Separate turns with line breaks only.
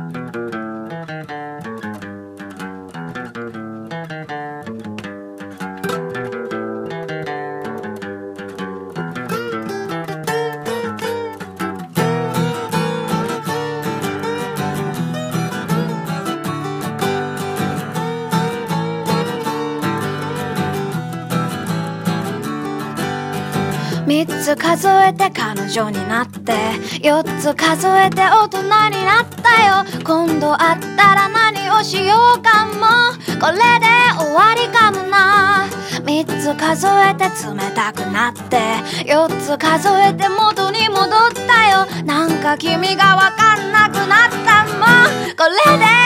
3つ数えて彼女になって、4つ数えて大人になったよ。今度会ったら何をしようかも、これで終わりかもな。3つ数えて冷たくなって、4つ数えて元に戻ったよ。なんか君がわかんなくなったもん、これで